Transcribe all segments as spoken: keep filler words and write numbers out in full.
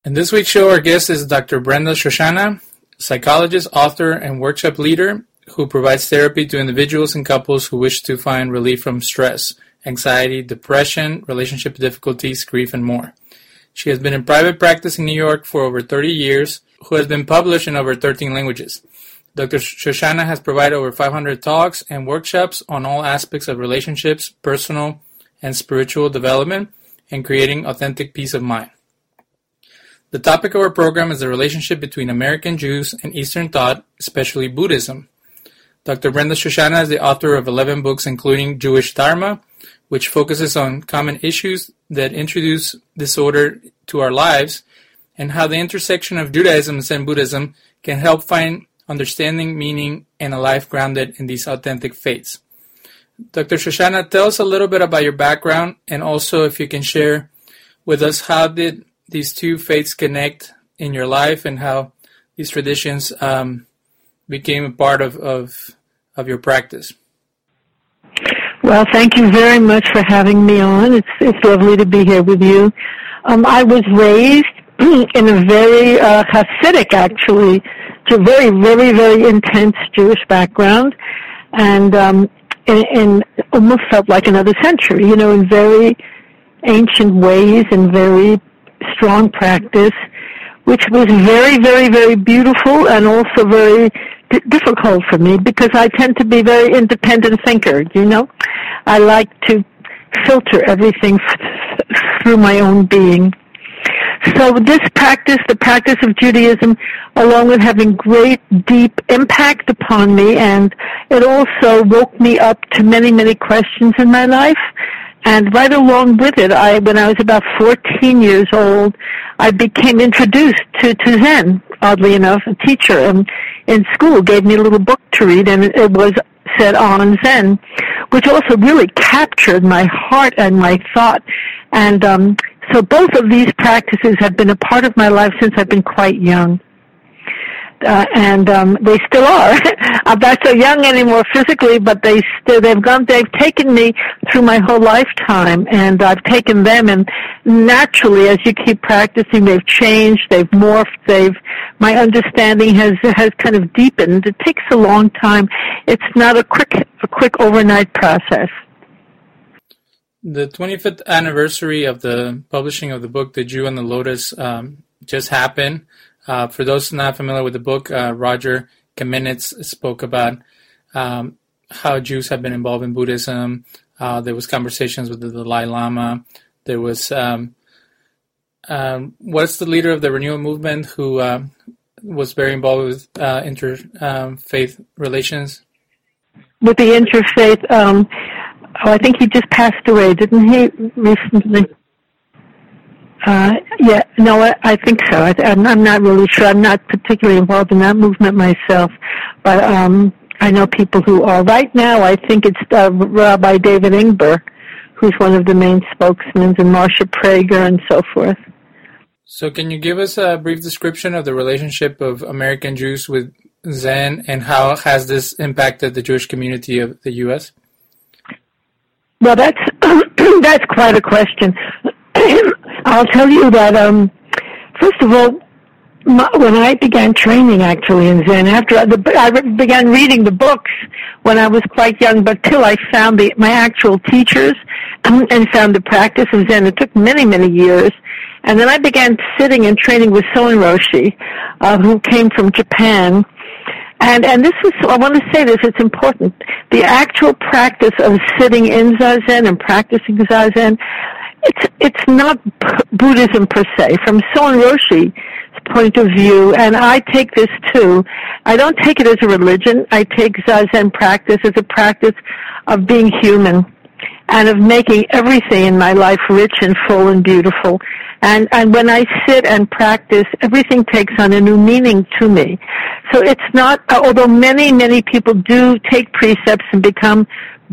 In this week's show, our guest is Doctor Brenda Shoshana, psychologist, author, and workshop leader who provides therapy to individuals and couples who wish to find relief from stress, anxiety, depression, relationship difficulties, grief, and more. She has been in private practice in New York for over thirty years, who has been published in over thirteen languages. Doctor Shoshana has provided over five hundred talks and workshops on all aspects of relationships, personal and spiritual development, and creating authentic peace of mind. The topic of our program is the relationship between American Jews and Eastern thought, especially Buddhism. Doctor Brenda Shoshana is the author of eleven books, including Jewish Dharma, which focuses on common issues that introduce disorder to our lives, and how the intersection of Judaism and Zen Buddhism can help find understanding, meaning, and a life grounded in these authentic faiths. Doctor Shoshana, tell us a little bit about your background, and also if you can share with us how did these two faiths connect in your life and how these traditions um, became a part of, of, of your practice. Well, thank you very much for having me on. It's it's lovely to be here with you. Um, I was raised in a very uh, Hasidic, actually, to very, very, very intense Jewish background, and um, in, in almost felt like another century, you know, in very ancient ways and very strong practice, which was very, very, very beautiful and also very d- difficult for me because I tend to be a very independent thinker, you know. I like to filter everything f- through my own being. So this practice, the practice of Judaism, along with having great, deep impact upon me, and it also woke me up to many, many questions in my life. And right along with it, I, when I was about fourteen years old, I became introduced to, to Zen, oddly enough. A teacher in, in school gave me a little book to read, and it was said on Zen, which also really captured my heart and my thought. And um, so both of these practices have been a part of my life since I've been quite young. Uh, and um, they still are. I'm not so young anymore physically, but they still, they've gone, they've taken me through my whole lifetime, and I've taken them, and naturally, as you keep practicing, they've changed, they've morphed, they've, my understanding has has kind of deepened. It takes a long time. It's not a quick, a quick overnight process. The twenty-fifth anniversary of the publishing of the book, The Jew and the Lotus, um, just happened. Uh, for those not familiar with the book, uh, Roger Kamenetz spoke about um, how Jews have been involved in Buddhism. Uh, there was conversations with the Dalai Lama. There was, um, um, what's the leader of the Renewal Movement who uh, was very involved with uh, interfaith um, relations? With the interfaith, um, oh, I think he just passed away, didn't he, recently? Uh, yeah, no, I, I think so. I, I'm, I'm not really sure. I'm not particularly involved in that movement myself, but um, I know people who are. Right now, I think it's uh, Rabbi David Ingber, who's one of the main spokesmen, and Marsha Prager and so forth. So can you give us a brief description of the relationship of American Jews with Zen, and how has this impacted the Jewish community of the U S? Well, that's that's quite a question. I'll tell you that, um, first of all, my, when I began training actually in Zen, after I, the, I began reading the books when I was quite young, but till I found the, my actual teachers um, and found the practice of Zen, it took many, many years. And then I began sitting and training with Soen Roshi, uh, who came from Japan. And, and this is, I want to say this, it's important. The actual practice of sitting in Zazen and practicing Zazen, It's it's not Buddhism per se. From Soen Roshi's point of view, and I take this too, I don't take it as a religion. I take Zazen practice as a practice of being human and of making everything in my life rich and full and beautiful. And, and when I sit and practice, everything takes on a new meaning to me. So it's not, although many, many people do take precepts and become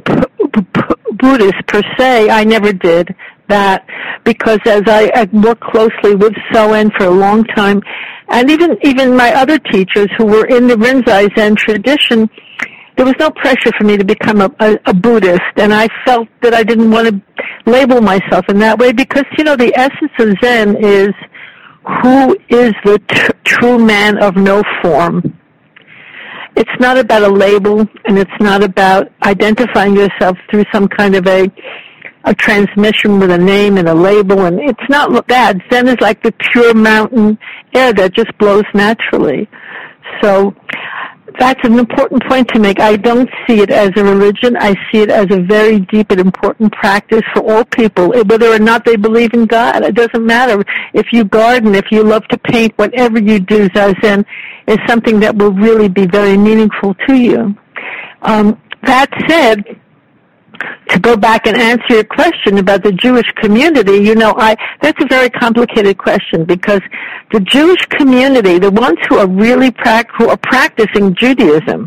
Buddhist per se, I never did that, because as I, I worked closely with Soen for a long time, and even even my other teachers who were in the Rinzai Zen tradition, there was no pressure for me to become a, a, a Buddhist, and I felt that I didn't want to label myself in that way, because, you know, the essence of Zen is who is the t- true man of no form. It's not about a label, and it's not about identifying yourself through some kind of a a transmission with a name and a label, and it's not that. Zen is like the pure mountain air that just blows naturally. So that's an important point to make. I don't see it as a religion. I see it as a very deep and important practice for all people, whether or not they believe in God. It doesn't matter. If you garden, if you love to paint, whatever you do, Zazen is something that will really be very meaningful to you. Um, that said, to go back and answer your question about the Jewish community, you know, I that's a very complicated question, because the Jewish community, the ones who are really prac- who are practicing Judaism,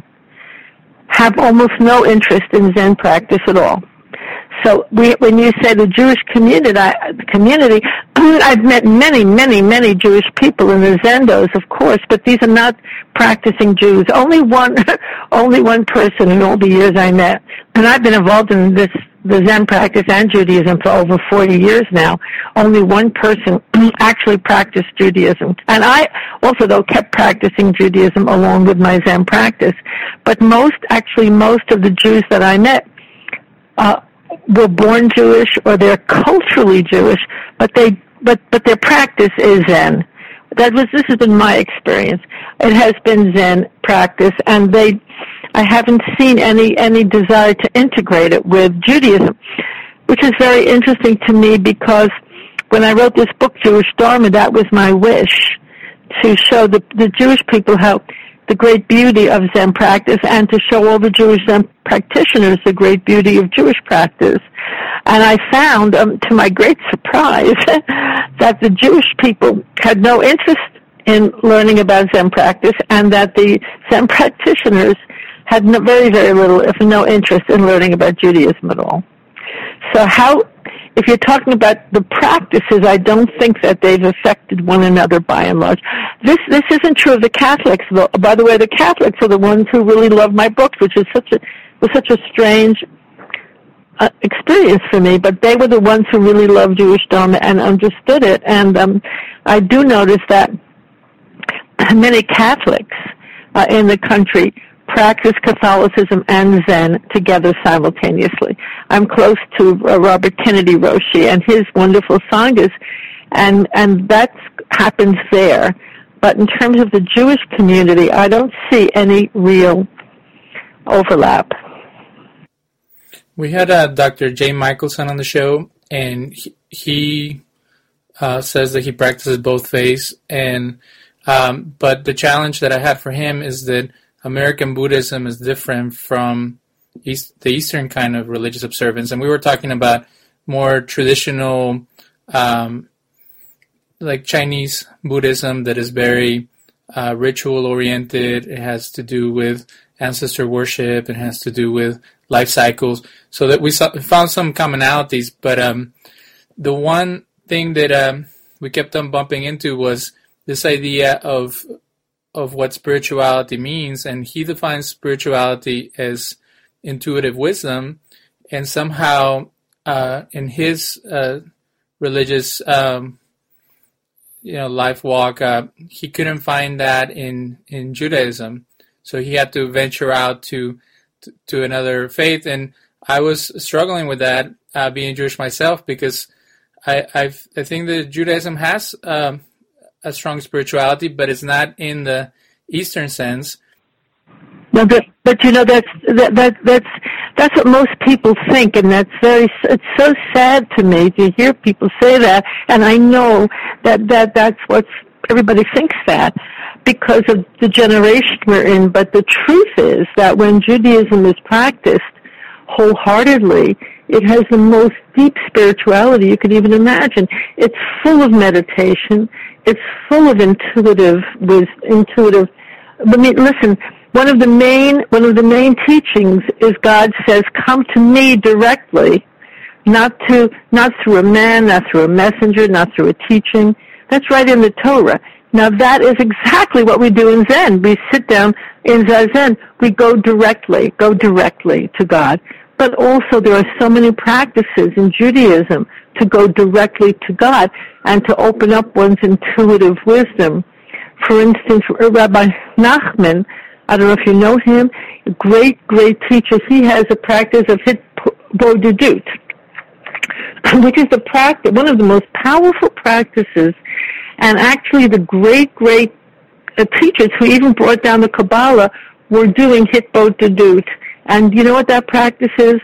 have almost no interest in Zen practice at all. So we, when you say the Jewish community, I, community, I've met many, many, many Jewish people in the Zendos, of course, but these are not practicing Jews. Only one, only one person in all the years I met, and I've been involved in this, the Zen practice and Judaism for over forty years now. Only one person actually practiced Judaism, and I also, though, kept practicing Judaism along with my Zen practice. But most, actually, most of the Jews that I met, uh, were born Jewish or they're culturally Jewish, but they but but their practice is Zen. That was this has been my experience. It has been Zen practice, and they I haven't seen any any desire to integrate it with Judaism, which is very interesting to me, because when I wrote this book, Jewish Dharma, that was my wish, to show the the Jewish people how the great beauty of Zen practice, and to show all the Jewish Zen practitioners the great beauty of Jewish practice. And I found, um, to my great surprise, that the Jewish people had no interest in learning about Zen practice, and that the Zen practitioners had no, very, very little, if no interest in learning about Judaism at all. So how, if you're talking about the practices, I don't think that they've affected one another by and large. This this isn't true of the Catholics, though. By the way, the Catholics are the ones who really love my books, which is such a was such a strange uh, experience for me. But they were the ones who really loved Jewish Dharma and understood it. And um, I do notice that many Catholics uh, in the country practice Catholicism and Zen together simultaneously. I'm close to uh, Robert Kennedy Roshi and his wonderful sanghas, and and that happens there. But in terms of the Jewish community, I don't see any real overlap. We had uh, Doctor Jay Michelson on the show, and he, he uh, says that he practices both faiths. And um, but the challenge that I had for him is that American Buddhism is different from East, the Eastern kind of religious observance. And we were talking about more traditional, um, like Chinese Buddhism that is very uh, ritual-oriented. It has to do with ancestor worship. It has to do with life cycles. So that we saw, found some commonalities. But um, the one thing that um, we kept on bumping into was this idea of of what spirituality means, and he defines spirituality as intuitive wisdom, and somehow uh, in his uh, religious um, you know life walk, uh, he couldn't find that in, in Judaism, so he had to venture out to to, to another faith, and I was struggling with that, uh, being Jewish myself, because I I've, I think that Judaism has um, a strong spirituality, but it's not in the Eastern sense. No, but, but you know that's that, that that's that's what most people think, and that's very it's so sad to me to hear people say that. And I know that that that's what everybody thinks that because of the generation we're in. But the truth is that when Judaism is practiced wholeheartedly, it has the most deep spirituality you could even imagine. It's full of meditation. It's full of intuitive, with intuitive. I mean, listen. One of the main one of the main teachings is God says, "Come to me directly, not to not through a man, not through a messenger, not through a teaching." That's right in the Torah. Now that is exactly what we do in Zen. We sit down in Zazen. We go directly, go directly to God. but also there are so many practices in Judaism to go directly to God and to open up one's intuitive wisdom. For instance, Rabbi Nachman, I don't know if you know him, a great, great teacher. He has a practice of Hitbodedut, which is the practice, one of the most powerful practices, and actually the great, great uh, teachers who even brought down the Kabbalah were doing Hitbodedut. And you know what that practice is?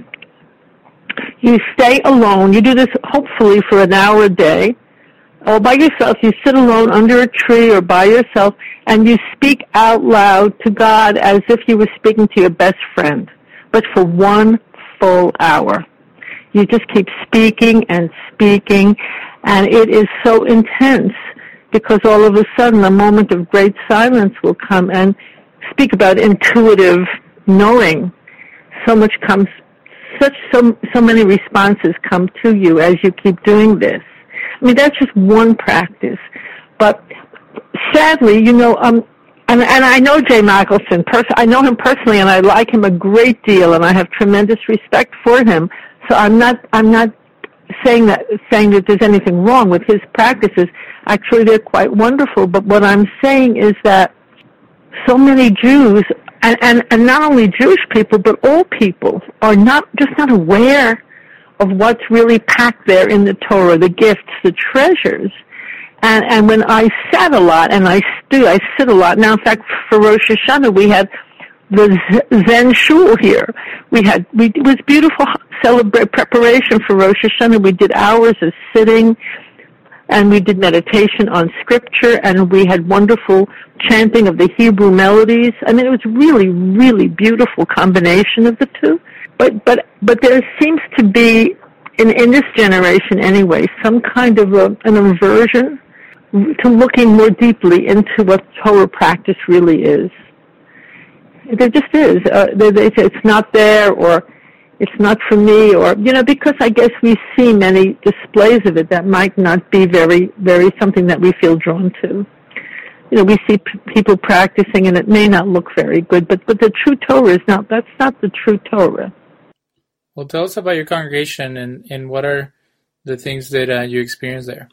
You stay alone. You do this hopefully for an hour a day. All by yourself. You sit alone under a tree or by yourself, and you speak out loud to God as if you were speaking to your best friend, but for one full hour. You just keep speaking and speaking, and it is so intense because all of a sudden a moment of great silence will come, and speak about intuitive knowing. So much comes, such so, so many responses come to you as you keep doing this. I mean, that's just one practice. But sadly, you know, um, and, and I know Jay Michelson. Pers- I know him personally, and I like him a great deal, and I have tremendous respect for him. So I'm not, I'm not saying that, saying that there's anything wrong with his practices. Actually, they're quite wonderful. But what I'm saying is that so many Jews, and, and, and not only Jewish people, but all people, are not just not aware of what's really packed there in the Torah, the gifts, the treasures. And, and when I sat a lot, and I do, I sit a lot. Now, in fact, for Rosh Hashanah, we had the Zen Shul here. We had, we, it was beautiful celebrate preparation for Rosh Hashanah. We did hours of sitting, and we did meditation on scripture, and we had wonderful chanting of the Hebrew melodies. I mean, it was really, really beautiful combination of the two. But but but there seems to be, in, in this generation anyway, some kind of a, an aversion to looking more deeply into what Torah practice really is. There just is. Uh, they, they say it's not there, or it's not for me, or, you know, because I guess we see many displays of it that might not be very, very something that we feel drawn to. You know, we see p- people practicing, and it may not look very good, but, but the true Torah is not, that's not the true Torah. Well, tell us about your congregation, and, and what are the things that uh, you experience there?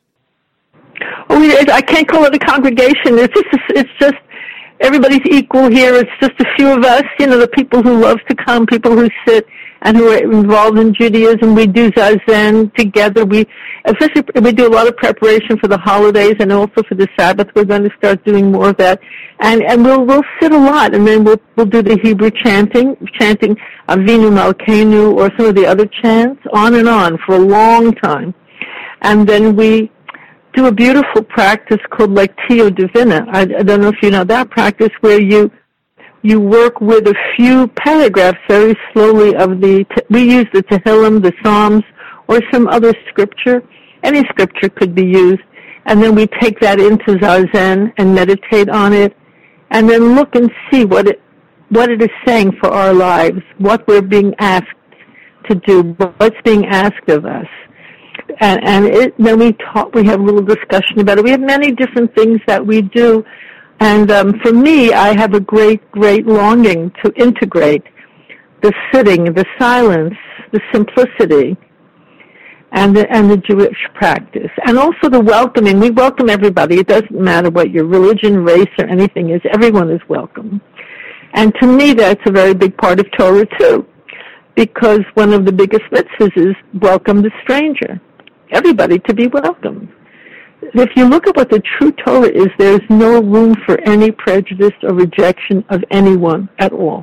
Oh, it, I can't call it a congregation. It's just, it's just everybody's equal here. It's just a few of us, you know, the people who love to come, people who sit and who are involved in Judaism. We do Zazen together. We, especially, we do a lot of preparation for the holidays and also for the Sabbath. We're going to start doing more of that. And, and we'll, we'll sit a lot, and then we'll, we'll do the Hebrew chanting, chanting Avinu Malkeinu or some of the other chants, on and on for a long time. And then we do a beautiful practice called Lectio Divina. I, I don't know if you know that practice, where you you work with a few paragraphs very slowly of the, we use the Tehillim, the Psalms, or some other scripture. Any scripture could be used. And then we take that into Zazen and meditate on it, and then look and see what it, what it is saying for our lives, what we're being asked to do, what's being asked of us. And, and it, then we talk, we have a little discussion about it. We have many different things that we do. And um, for me, I have a great, great longing to integrate the sitting, the silence, the simplicity, and the, and the Jewish practice. And also the welcoming. We welcome everybody. It doesn't matter what your religion, race, or anything is. Everyone is welcome. And to me, that's a very big part of Torah, too, because one of the biggest mitzvahs is welcome the stranger. Everybody to be welcomed. If you look at what the true Torah is, there's no room for any prejudice or rejection of anyone at all.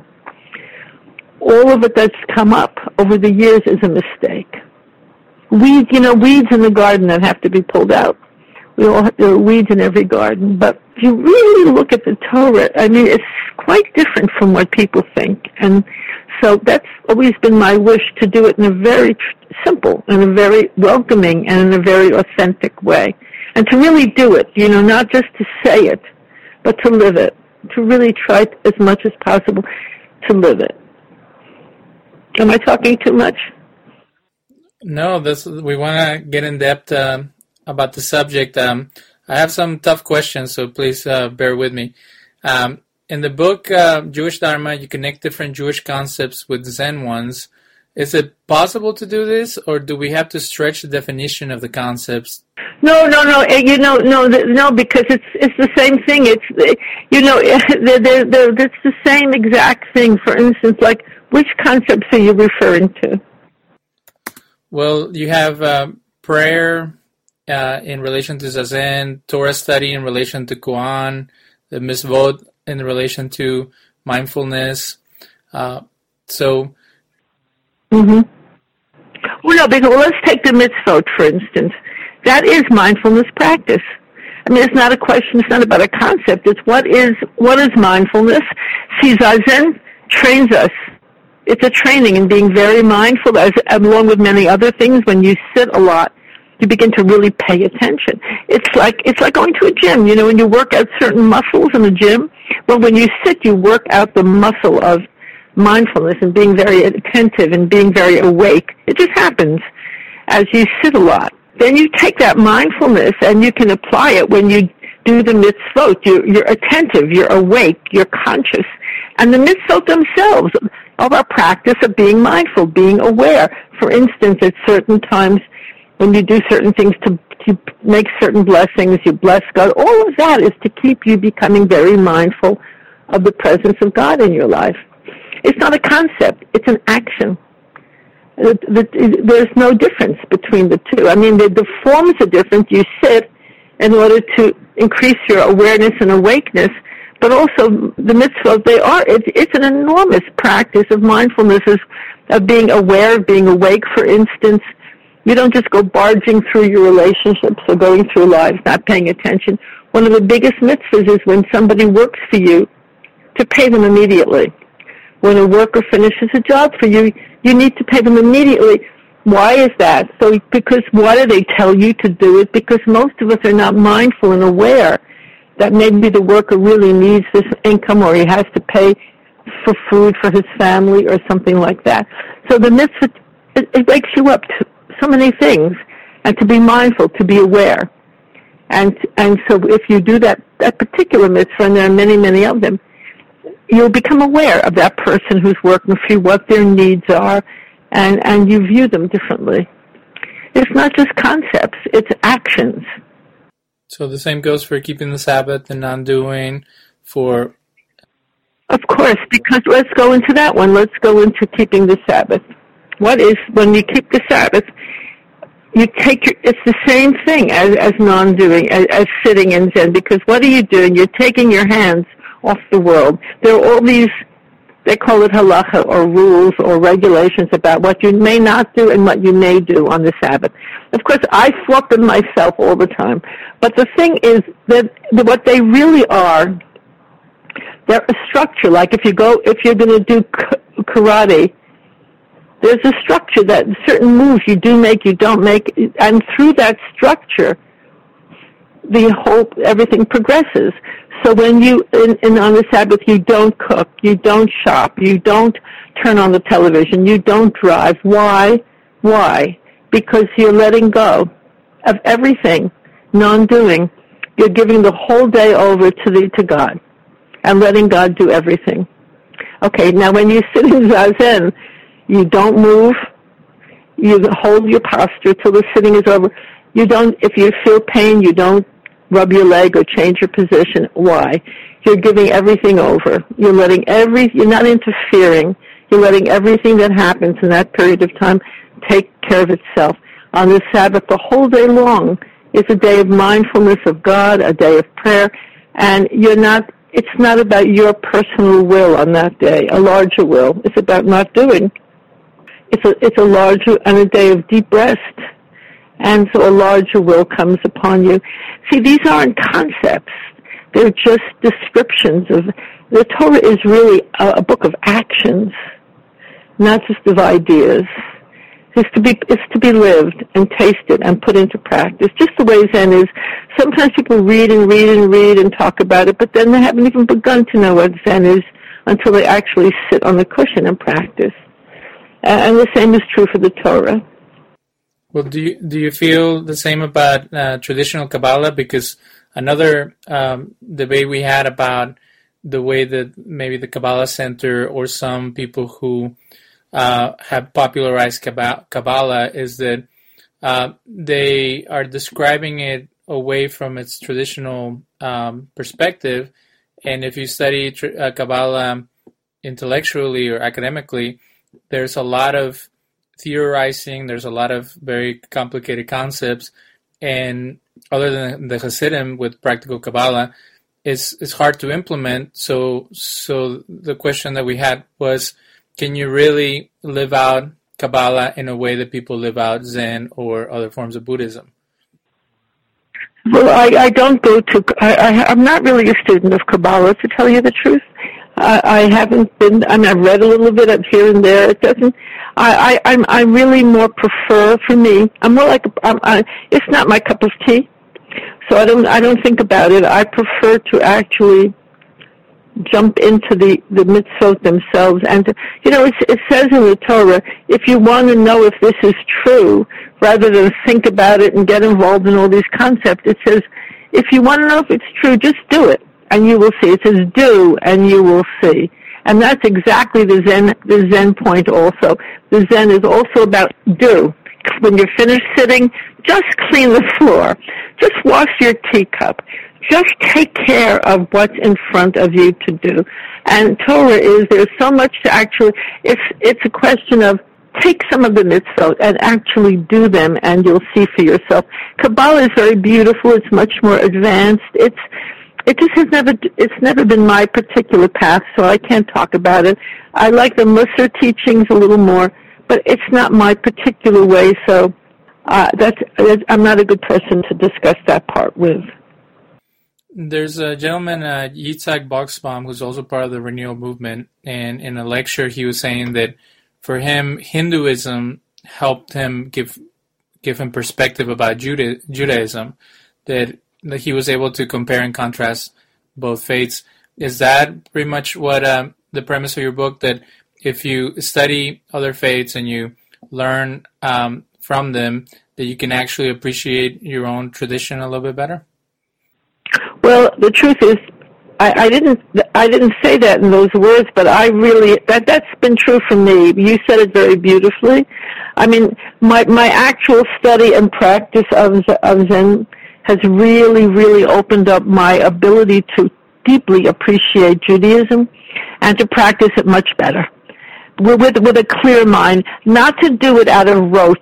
All of it that's come up over the years is a mistake. Weeds, you know, weeds in the garden that have to be pulled out. We all, there are weeds in every garden. But if you really look at the Torah, I mean, it's quite different from what people think. And so that's always been my wish, to do it in a very tr- simple, in a very welcoming, and in a very authentic way. And to really do it, you know, not just to say it, but to live it. To really try as much as possible to live it. Am I talking too much? No, this we want to get in depth uh, about the subject. Um, I have some tough questions, so please uh, bear with me. Um, in the book uh, Jewish Dharma, you connect different Jewish concepts with Zen ones, Is it possible to do this, or do we have to stretch the definition of the concepts? No, no, no. You know, no, no, because it's it's the same thing. It's you know, they're, they're, they're, it's the same exact thing. For instance, like which concepts are you referring to? Well, you have uh, prayer uh, in relation to Zazen, Torah study in relation to Koan, the mitzvot in relation to mindfulness. Uh, so. Mm-hmm. Well, no, because well, let's take the mitzvot, for instance. That is mindfulness practice. I mean, it's not a question, it's not about a concept. It's what is what is mindfulness? See, Zazen trains us. It's a training in being very mindful, as along with many other things. When you sit a lot, you begin to really pay attention. It's like it's like going to a gym. You know, when you work out certain muscles in the gym, well, when you sit, you work out the muscle of mindfulness and being very attentive and being very awake. It just happens as you sit a lot. Then you take that mindfulness and you can apply it when you do the mitzvot. You're, you're attentive, you're awake, you're conscious. And the mitzvot themselves are our practice of being mindful, being aware. For instance, at certain times when you do certain things to, to make certain blessings, you bless God. All of that is to keep you becoming very mindful of the presence of God in your life. It's not a concept, it's an action. The, the, there's no difference between the two. I mean, the, the forms are different. You sit in order to increase your awareness and awakeness, but also the mitzvot, they are, it, it's an enormous practice of mindfulness, of being aware, of being awake, for instance. You don't just go barging through your relationships or going through lives not paying attention. One of the biggest mitzvahs is when somebody works for you, to pay them immediately. When a worker finishes a job for you, you need to pay them immediately. Why is that? So, because why do they tell you to do it? Because most of us are not mindful and aware that maybe the worker really needs this income, or he has to pay for food for his family or something like that. So the mitzvah, it, it wakes you up to so many things, and to be mindful, to be aware. And and so if you do that, that particular mitzvah, and there are many, many of them, you'll become aware of that person who's working for you, what their needs are, and, and you view them differently. It's not just concepts, it's actions. So the same goes for keeping the Sabbath and non-doing, for... Of course, because let's go into that one. Let's go into keeping the Sabbath. What is, when you keep the Sabbath, you take your, it's the same thing as, as non-doing, as, as sitting in Zen, because what are you doing? You're taking your hands off the world. There are all these, they call it halacha, or rules or regulations about what you may not do and what you may do on the Sabbath. Of course, I flip them myself all the time. But the thing is that what they really are, they're a structure. Like if you go, if you're going to do karate, there's a structure that certain moves you do make, you don't make, and through that structure, the whole, everything progresses. So when you, in, in, on the Sabbath, you don't cook, you don't shop, you don't turn on the television, you don't drive. Why? Why? Because you're letting go of everything, non-doing. You're giving the whole day over to the, to God and letting God do everything. Okay, now when you sit in Zazen, you don't move, you hold your posture till the sitting is over. You don't, if you feel pain, you don't rub your leg or change your position. Why? You're giving everything over. You're letting every, you're not interfering. You're letting everything that happens in that period of time take care of itself. On the Sabbath, the whole day long is a day of mindfulness of God, a day of prayer, and you're not, it's not about your personal will on that day, a larger will. It's about not doing. It's a, it's a larger, and a day of deep rest. And so a larger will comes upon you. See, these aren't concepts. They're just descriptions of, the Torah is really a, a book of actions, not just of ideas. It's to be, it's to be lived and tasted and put into practice. Just the way Zen is. Sometimes people read and read and read and talk about it, but then they haven't even begun to know what Zen is until they actually sit on the cushion and practice. And the same is true for the Torah. Well, do you, do you feel the same about uh, traditional Kabbalah? Because another um, debate we had about the way that maybe the Kabbalah Center or some people who uh, have popularized Kabbalah is that uh, they are describing it away from its traditional um, perspective. And if you study uh, Kabbalah intellectually or academically, there's a lot of theorizing, there's a lot of very complicated concepts, and other than the Hasidim with practical Kabbalah, it's, it's hard to implement. So, so the question that we had was, can you really live out Kabbalah in a way that people live out Zen or other forms of Buddhism? Well, I, I don't go to, I, I, I'm not really a student of Kabbalah, to tell you the truth. I, I haven't been, I mean, I've read a little bit of here and there. It doesn't, I, I, I'm, I really more prefer, for me, I'm more like, I'm, I, it's not my cup of tea, so I don't, I don't think about it. I prefer to actually jump into the, the mitzvot themselves. And, to, you know, it, it says in the Torah, if you want to know if this is true, rather than think about it and get involved in all these concepts, it says, if you want to know if it's true, just do it, and you will see. It says, do, and you will see. And that's exactly the Zen, the Zen point also. The Zen is also about do. When you're finished sitting, just clean the floor. Just wash your teacup. Just take care of what's in front of you to do. And Torah is, there's so much to actually, it's, it's a question of take some of the mitzvot and actually do them, and you'll see for yourself. Kabbalah is very beautiful. It's much more advanced. It's, it just has never, it's never been my particular path, so I can't talk about it. I like the Musar teachings a little more, but it's not my particular way, so uh, that's, I'm not a good person to discuss that part with. There's a gentleman, uh, Yitzhak Boxbaum, who's also part of the Renewal Movement, and in a lecture he was saying that for him, Hinduism helped him give give him perspective about Juda- Judaism, that, that he was able to compare and contrast both faiths. Is that pretty much what uh, the premise of your book, that if you study other faiths and you learn um, from them, that you can actually appreciate your own tradition a little bit better? Well, the truth is, I, I didn't I didn't say that in those words, but I really, that, that's been true for me. You said it very beautifully. I mean, my, my actual study and practice of, of Zen has really, really opened up my ability to deeply appreciate Judaism and to practice it much better. With, with a clear mind, not to do it out of rote.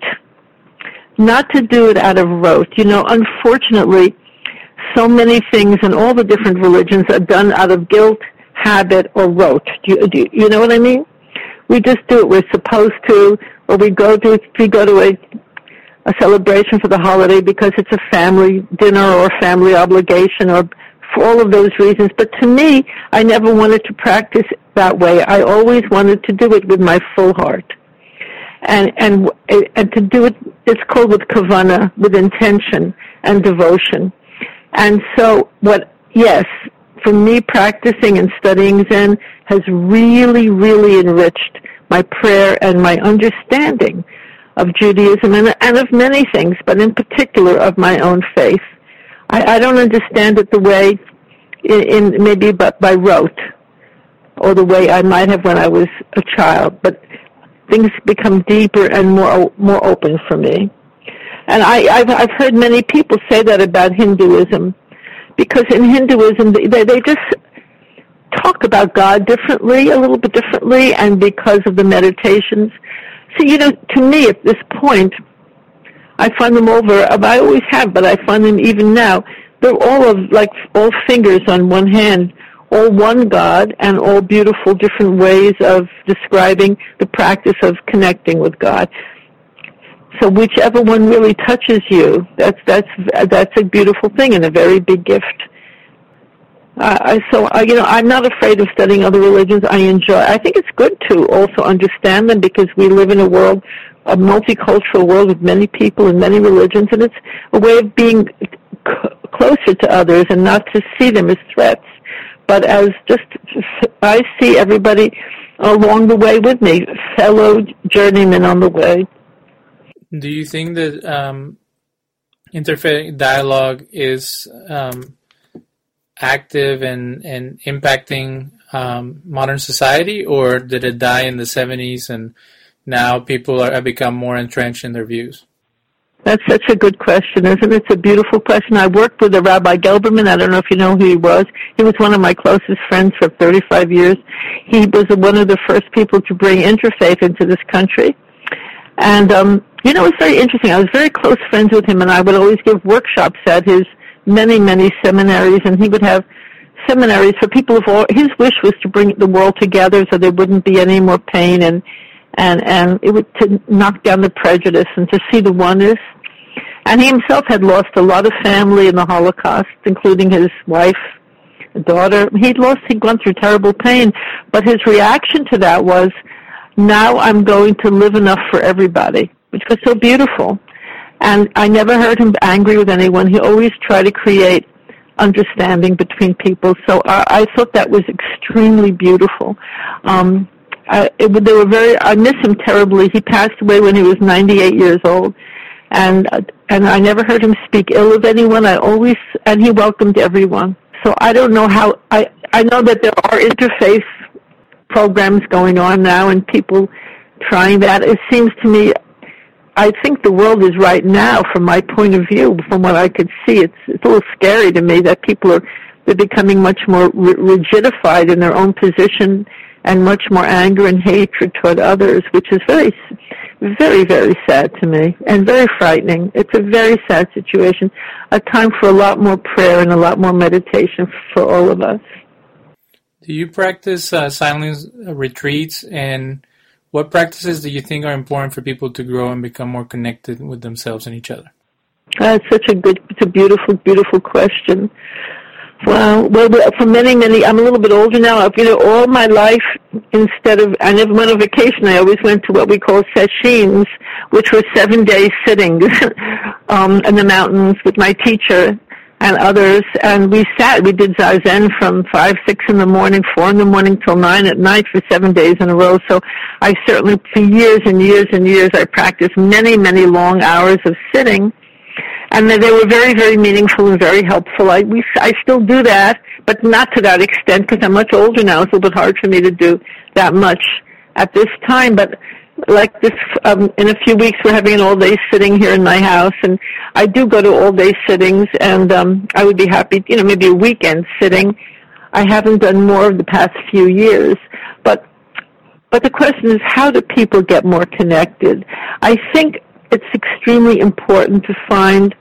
Not to do it out of rote. You know, unfortunately, so many things in all the different religions are done out of guilt, habit, or rote. Do you, do you know what I mean? We just do it. We're supposed to, or we go to we go to a, a celebration for the holiday because it's a family dinner or family obligation, or for all of those reasons. But to me, I never wanted to practice that way. I always wanted to do it with my full heart, and and and to do it. It's called with kavana, with intention and devotion. And so what, yes, for me, practicing and studying Zen has really, really enriched my prayer and my understanding of Judaism and, and of many things, but in particular of my own faith. I, I don't understand it the way, in, in maybe but by rote, or the way I might have when I was a child, but things become deeper and more more open for me. And I, I've, I've heard many people say that about Hinduism, because in Hinduism, they, they just talk about God differently, a little bit differently, and because of the meditations. So, you know, to me at this point, I find them over, I always have, but I find them even now, they're all of, like, all fingers on one hand, all one God, and all beautiful different ways of describing the practice of connecting with God. So whichever one really touches you, that's that's that's a beautiful thing and a very big gift. Uh, I, so I, you know, I'm not afraid of studying other religions. I enjoy. I think it's good to also understand them, because we live in a world, a multicultural world with many people and many religions, and it's a way of being c- closer to others and not to see them as threats, but as just I see everybody along the way with me, fellow journeymen on the way. Do you think that um, interfaith dialogue is um, active and, and impacting um, modern society, or did it die in the seventies and now people are, have become more entrenched in their views? That's such a good question, isn't it? It's a beautiful question. I worked with a Rabbi Gelberman. I don't know if you know who he was. He was one of my closest friends for thirty-five years. He was one of the first people to bring interfaith into this country. And, um, you know, it's very interesting. I was very close friends with him, and I would always give workshops at his many, many seminaries, and he would have seminaries for people of all. His wish was to bring the world together so there wouldn't be any more pain, and and and it would to knock down the prejudice and to see the oneness. And he himself had lost a lot of family in the Holocaust, including his wife, daughter. He'd lost, he'd gone through terrible pain, but his reaction to that was, now I'm going to live enough for everybody, which was so beautiful. And I never heard him angry with anyone. He always tried to create understanding between people. So I, I thought that was extremely beautiful. Um, I, it, they were very. I miss him terribly. He passed away when he was ninety-eight years old, and uh, and I never heard him speak ill of anyone. I always and he welcomed everyone. So I don't know how. I I know that there are interfaith programs going on now and people trying that. It seems to me, I think the world is right now, from my point of view, from what I could see, it's, it's a little scary to me that people are they're becoming much more rigidified in their own position and much more anger and hatred toward others, which is very, very, very sad to me and very frightening. It's a very sad situation, a time for a lot more prayer and a lot more meditation for all of us. Do you practice uh, silence retreats, and what practices do you think are important for people to grow and become more connected with themselves and each other? That's such a good, it's a beautiful, beautiful question. Well, well, for many, many, I'm a little bit older now. You know, all my life, instead of, I never went on vacation, I always went to what we call sessions, which were seven-day sittings um, in the mountains with my teacher and others, and we sat, we did Zazen from five, six in the morning, four in the morning till nine at night for seven days in a row. So I certainly, for years and years and years, I practiced many, many long hours of sitting, and they were very, very meaningful and very helpful. I, we, I still do that, but not to that extent because I'm much older now. It's a little bit hard for me to do that much at this time, but like this, um, in a few weeks we're having an all-day sitting here in my house, and I do go to all-day sittings, and um, I would be happy, you know, maybe a weekend sitting. I haven't done more of the past few years, but but the question is, how do people get more connected? I think it's extremely important to find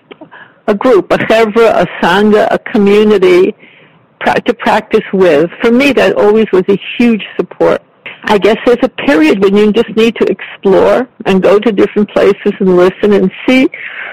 a group, a chevra, a sangha, a community pra- to practice with. For me, that always was a huge support. I guess there's a period when you just need to explore and go to different places and listen and see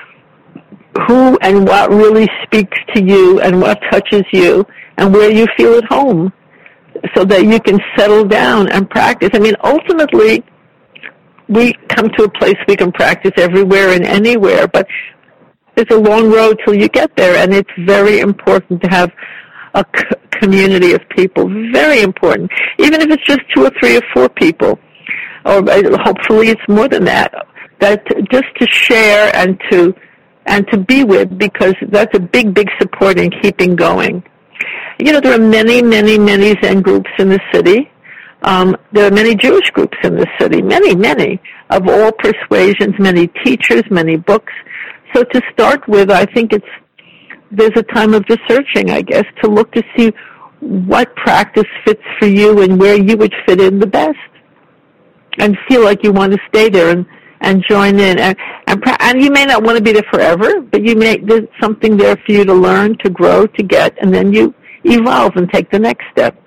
who and what really speaks to you and what touches you and where you feel at home so that you can settle down and practice. I mean, ultimately, we come to a place we can practice everywhere and anywhere, but there's a long road till you get there, and it's very important to have a c- community of people, very important. Even if it's just two or three or four people, or hopefully it's more than that, that just to share and to and to be with, because that's a big, big support in keeping going. You know, there are many, many, many Zen groups in the city. Um, there are many Jewish groups in the city, many, many, of all persuasions, many teachers, many books. So to start with, I think it's there's a time of just searching, I guess, to look to see what practice fits for you and where you would fit in the best, and feel like you want to stay there and, and join in. And, and and you may not want to be there forever, but you may there's something there for you to learn, to grow, to get, and then you evolve and take the next step.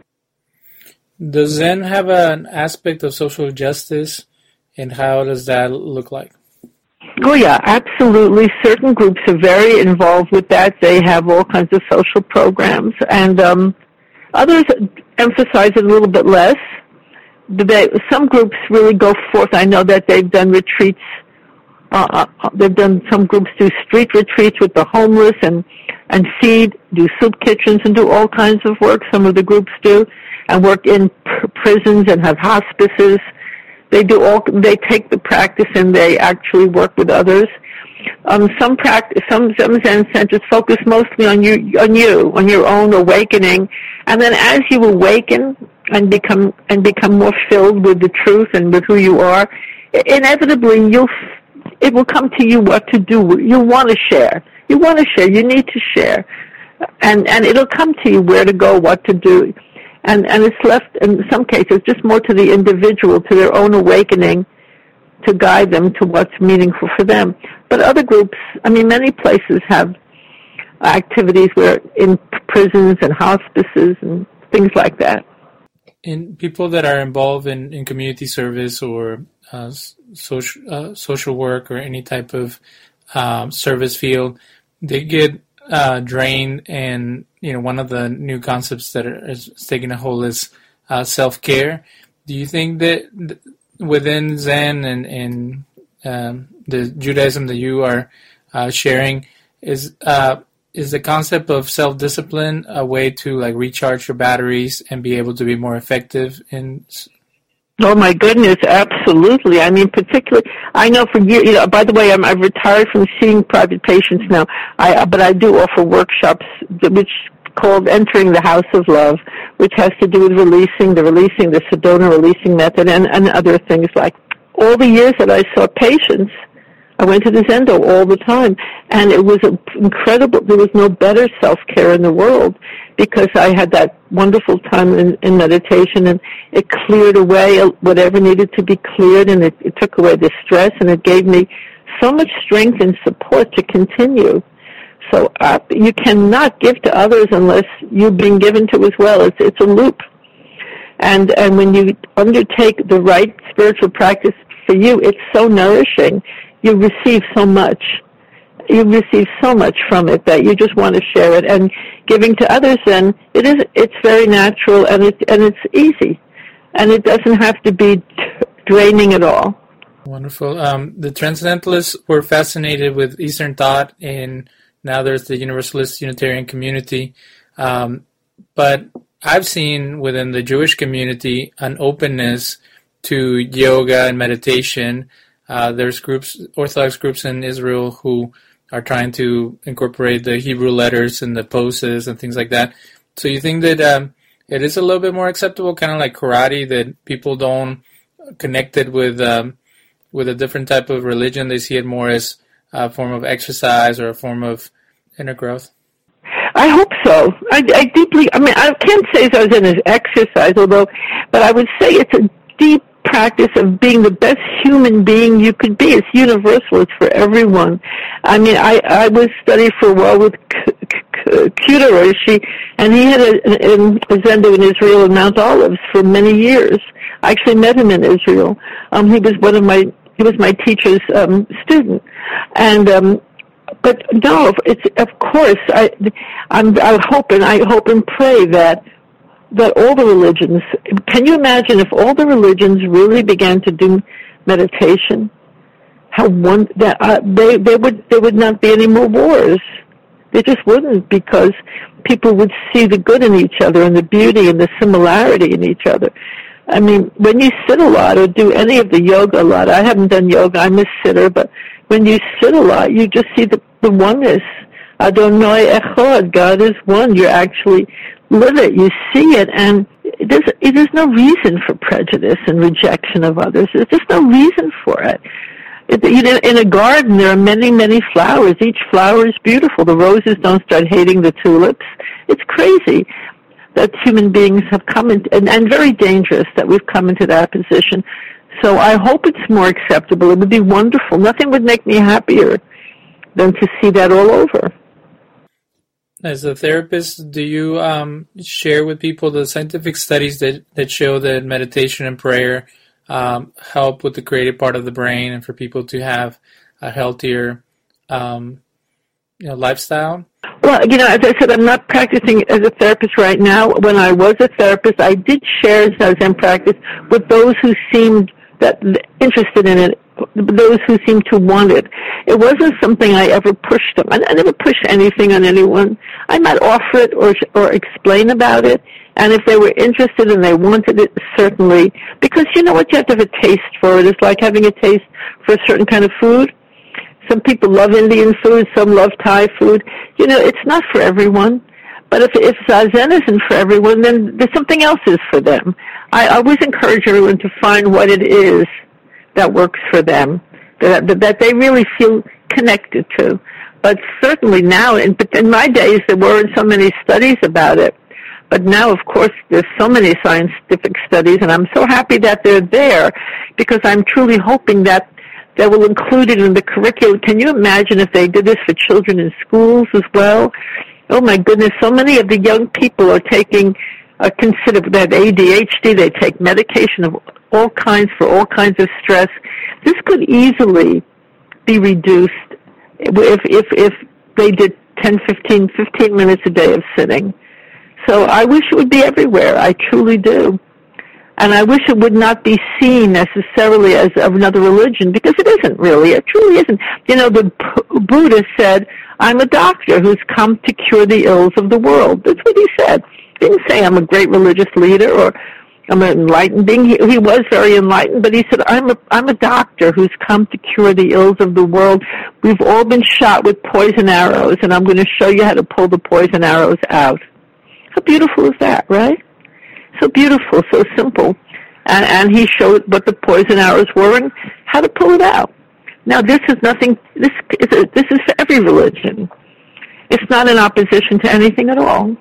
Does Zen have an aspect of social justice, and how does that look like? Oh, yeah, absolutely. Certain groups are very involved with that. They have all kinds of social programs, and um, others emphasize it a little bit less. They, some groups really go forth. I know that they've done retreats. Uh, they've done, some groups do street retreats with the homeless and, and feed, do soup kitchens and do all kinds of work. Some of the groups do, and work in pr- prisons and have hospices. They do all. They take the practice and they actually work with others. Um, some practice, some, some Zen centers focus mostly on you, on you, on your own awakening, and then as you awaken and become and become more filled with the truth and with who you are, inevitably you'll it will come to you what to do. You want to share. You want to share. You need to share, and and it'll come to you where to go, what to do, and and it's left in some cases just more to the individual, to their own awakening, to guide them to what's meaningful for them. But other groups, I mean, many places have activities where in prisons and hospices and things like that. In people that are involved in, in community service or uh, social uh, social work or any type of um, service field, they get uh, drained. And you know, one of the new concepts that are, is taking a hold is uh, self-care. Do you think that th- within Zen and, and um, the Judaism that you are uh, sharing, is uh, is the concept of self-discipline a way to like recharge your batteries and be able to be more effective in? Oh my goodness, absolutely. I mean, particularly, I know for years, you know, by the way, I'm, I've retired from seeing private patients now, I, but I do offer workshops which called Entering the House of Love, which has to do with releasing, the releasing, the Sedona releasing method, and, and other things like all the years that I saw patients. I went to the Zendo all the time, and it was incredible. There was no better self-care in the world because I had that wonderful time in, in meditation, and it cleared away whatever needed to be cleared, and it, it took away the stress, and it gave me so much strength and support to continue. So uh, you cannot give to others unless you've been given to as well. It's, it's a loop. And, and when you undertake the right spiritual practice for you, it's so nourishing. You receive so much. You receive so much from it that you just want to share it. And giving to others, then it is. It's very natural, and it's and it's easy, and it doesn't have to be draining at all. Wonderful. Um, the Transcendentalists were fascinated with Eastern thought, and now there's the Universalist Unitarian community. Um, but I've seen within the Jewish community an openness to yoga and meditation. Uh, there's groups, Orthodox groups in Israel who are trying to incorporate the Hebrew letters and the poses and things like that. So you think that um, it is a little bit more acceptable, kind of like karate, that people don't connect it with um, with a different type of religion? They see it more as a form of exercise or a form of inner growth? I hope so. I, I deeply, I mean, I can't say as I was in an exercise, although, but I would say it's a deep practice of being the best human being you could be. It's universal. It's for everyone. I mean, I, I was studying for a while with Kuta Roshi, and he had a, a, a Zendo in Israel in Mount Olives for many years. I actually met him in Israel. Um, he was one of my, he was my teacher's um, student. And, um, but no, it's, of course, I, I'm, I hope and I hope and pray that that all the religions, can you imagine if all the religions really began to do meditation? How one that uh, they they would there would not be any more wars. They just wouldn't, because people would see the good in each other and the beauty and the similarity in each other. I mean, when you sit a lot or do any of the yoga a lot, I haven't done yoga, I'm a sitter, but when you sit a lot, you just see the, the oneness. Adonai Echad, God is one. You actually live it, you see it, and there's, there's no reason for prejudice and rejection of others. There's just no reason for it. it you know, in a garden, there are many, many flowers. Each flower is beautiful. The roses don't start hating the tulips. It's crazy that human beings have come in, and, and very dangerous that we've come into that position. So I hope it's more acceptable. It would be wonderful. Nothing would make me happier than to see that all over. As a therapist, do you um, share with people the scientific studies that, that show that meditation and prayer um, help with the creative part of the brain and for people to have a healthier um, you know, lifestyle? Well, you know, as I said, I'm not practicing as a therapist right now. When I was a therapist, I did share Zazen practice with those who seemed that interested in it, those who seemed to want it. It wasn't something I ever pushed them. I, I never pushed anything on anyone. I might offer it or or explain about it, and if they were interested and they wanted it, certainly. Because you know what, you have to have a taste for it. It's like having a taste for a certain kind of food. Some people love Indian food, some love Thai food. You know, it's not for everyone. But if, if Zazen isn't for everyone, then there's something else is for them. I always encourage everyone to find what it is that works for them, that, that they really feel connected to. But certainly now, in, in my days, there weren't so many studies about it. But now, of course, there's so many scientific studies, and I'm so happy that they're there, because I'm truly hoping that they will include it in the curriculum. Can you imagine if they did this for children in schools as well? Oh, my goodness, so many of the young people are taking, uh, consider that A D H D, they take medication of all kinds for all kinds of stress. This could easily be reduced if, if, if they did ten, fifteen, fifteen minutes a day of sitting. So I wish it would be everywhere. I truly do. And I wish it would not be seen necessarily as of another religion, because it isn't really. It truly isn't. You know, the Buddha said, I'm a doctor who's come to cure the ills of the world. That's what he said. He didn't say I'm a great religious leader or I'm an enlightened being. He, he was very enlightened, but he said, I'm a, I'm a doctor who's come to cure the ills of the world. We've all been shot with poison arrows, and I'm going to show you how to pull the poison arrows out. How beautiful is that, right? So beautiful, so simple. And, and he showed what the poison arrows were and how to pull it out. Now, this is nothing, this is, a, this is for every religion. It's not in opposition to anything at all.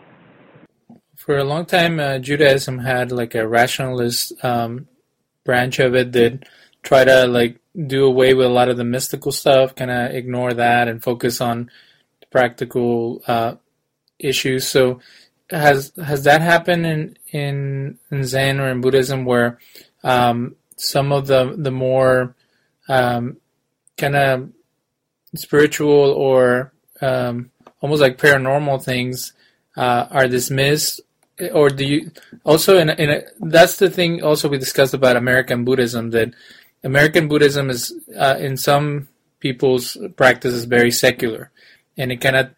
For a long time, uh, Judaism had like a rationalist um, branch of it that try to like do away with a lot of the mystical stuff, kind of ignore that and focus on the practical uh, issues. So has has that happened in, in, in Zen or in Buddhism, where um, some of the the more um, kind of spiritual or um, almost like paranormal things uh, are dismissed? Or do you also in a, in a, that's the thing also we discussed about American Buddhism, that American Buddhism is uh, in some people's practice is very secular, and it kind of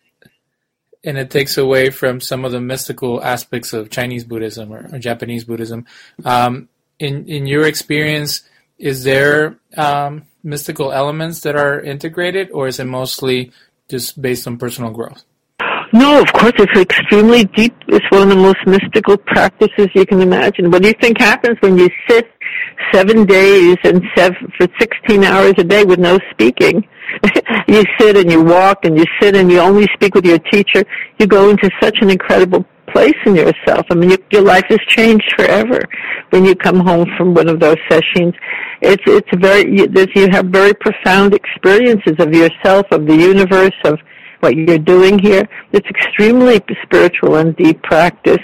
and it takes away from some of the mystical aspects of Chinese Buddhism or, or Japanese Buddhism. Um, in in your experience, is there um, mystical elements that are integrated, or is it mostly just based on personal growth? No, of course, it's extremely deep. It's one of the most mystical practices you can imagine. What do you think happens when you sit seven days and seven, for sixteen hours a day with no speaking? You sit and you walk and you sit and you only speak with your teacher. You go into such an incredible place in yourself. I mean, you, your life is changed forever when you come home from one of those sessions. It's it's very you, you have very profound experiences of yourself, of the universe, of what you're doing here. It's extremely spiritual and deep practice.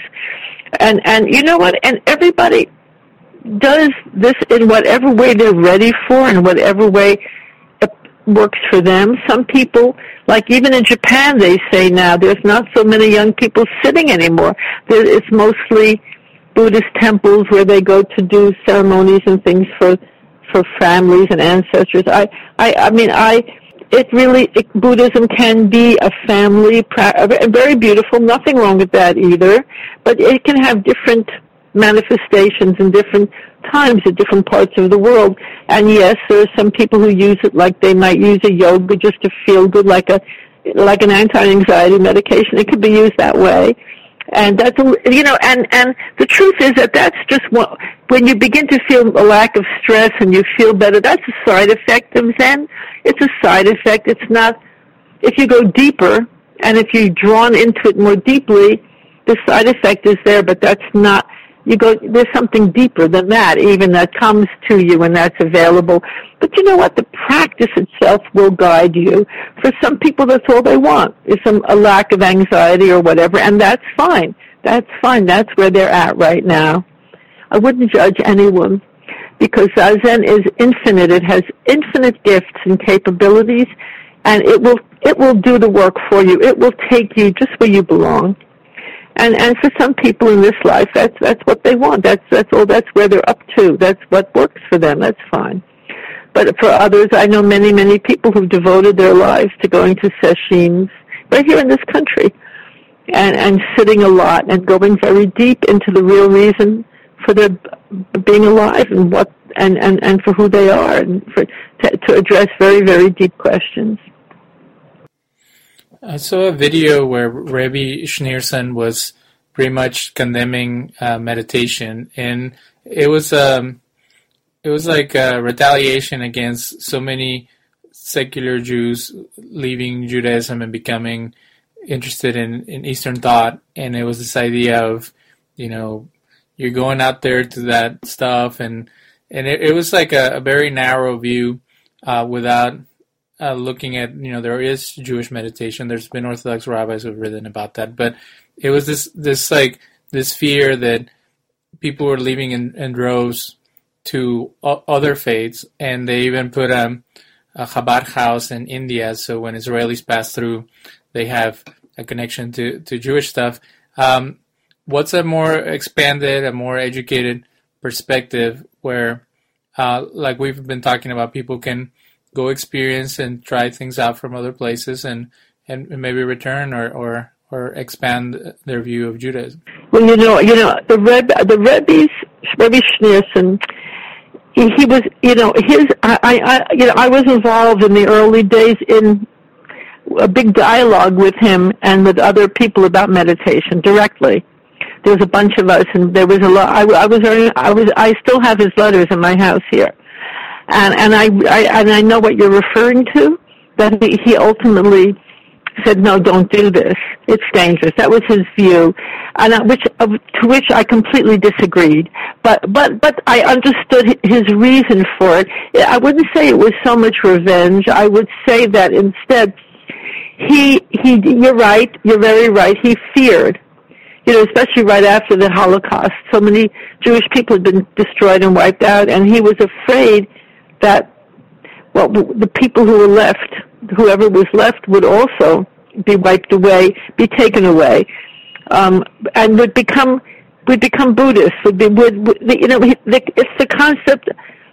And and you know what? And everybody does this in whatever way they're ready for, in whatever way it works for them. Some people, like even in Japan, they say now there's not so many young people sitting anymore. There, it's mostly Buddhist temples where they go to do ceremonies and things for for families and ancestors. I I, I mean I. It really, it, Buddhism can be a family, pra- very beautiful, nothing wrong with that either, but it can have different manifestations in different times at different parts of the world. And yes, there are some people who use it like they might use a yoga just to feel good, like a like an anti-anxiety medication. It could be used that way. And that's, you know, and, and the truth is that that's just what, when you begin to feel a lack of stress and you feel better, that's a side effect of Zen. It's a side effect. It's not, if you go deeper and if you're drawn into it more deeply, the side effect is there, but that's not, you go, there's something deeper than that even that comes to you and that's available. But you know what? The practice itself will guide you. For some people, that's all they want, is some, a lack of anxiety or whatever, and that's fine. That's fine. That's where they're at right now. I wouldn't judge anyone because Zazen is infinite. It has infinite gifts and capabilities, and it will it will do the work for you. It will take you just where you belong. And and for some people in this life, that's that's what they want. That's that's all. That's where they're up to. That's what works for them. That's fine. But for others, I know many many people who've devoted their lives to going to sessions right here in this country, and and sitting a lot and going very deep into the real reason for their being alive and what and and and for who they are and for to, to address very, very deep questions. I saw a video where Rebbe Schneerson was pretty much condemning uh, meditation, and it was um, it was like a retaliation against so many secular Jews leaving Judaism and becoming interested in, in Eastern thought, and it was this idea of, you know, you're going out there to that stuff, and and it, it was like a, a very narrow view uh, without uh, looking at, you know, there is Jewish meditation. There's been Orthodox rabbis who've written about that, but it was this this like this fear that people were leaving in, in droves to o- other faiths, and they even put um, a Chabad house in India, so when Israelis pass through, they have a connection to, to Jewish stuff. Um, what's a more expanded, a more educated perspective where, uh, like we've been talking about, people can go experience and try things out from other places and, and maybe return or, or, or expand their view of Judaism? Well, you know, you know, the Rebbe, the Rebbe's, Rebbe Schneerson, he, he was, you know, his, I, I, you know, I was involved in the early days in a big dialogue with him and with other people about meditation directly. There was a bunch of us, and there was a lot. I, I was, I was, I still have his letters in my house here, and and I, I and I know what you're referring to. That he, he ultimately said, no, don't do this. It's dangerous. That was his view, and uh, which uh, to which I completely disagreed. But but but I understood his reason for it. I wouldn't say it was so much revenge. I would say that instead, he he. You're right. You're very right. He feared. You know, especially right after the Holocaust, so many Jewish people had been destroyed and wiped out, and he was afraid that, well, the people who were left, whoever was left, would also be wiped away, be taken away, um, and would become would become Buddhists. Would be would, would you know? It's the concept